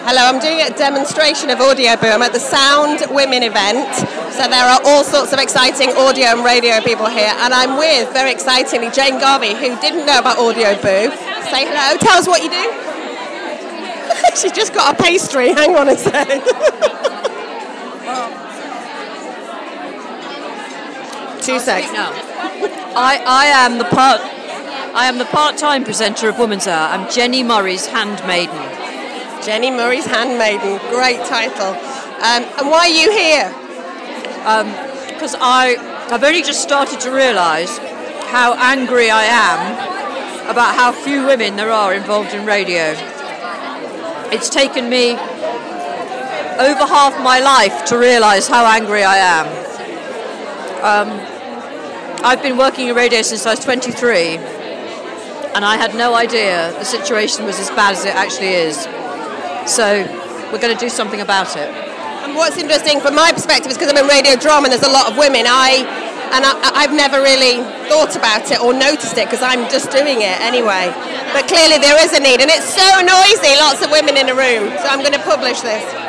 Hello, I'm doing a demonstration of Audio Boo. I'm at the Sound Women event, so there are all sorts of exciting audio and radio people here, and I'm with, very excitingly, Jane Garvey, who didn't know about Audio Boo. Say hello, tell us what you do. She's just got a pastry, hang on a sec. Two seconds. No. I am the part-time presenter of Woman's Hour. I'm Jenny Murray's handmaiden. Jenny Murray's handmaiden, great title. And why are you here? Because I've only just started to realise how angry I am about how few women there are involved in radio. It's taken me over half my life to realise how angry I am. I've been working in radio since I was 23, and I had no idea the situation was as bad as it actually is. So we're going to do something about it. And what's interesting from my perspective is because I'm in radio drama and there's a lot of women, I've never really thought about it or noticed it because I'm just doing it anyway. But clearly there is a need, and it's so noisy, lots of women in a room. So I'm going to publish this.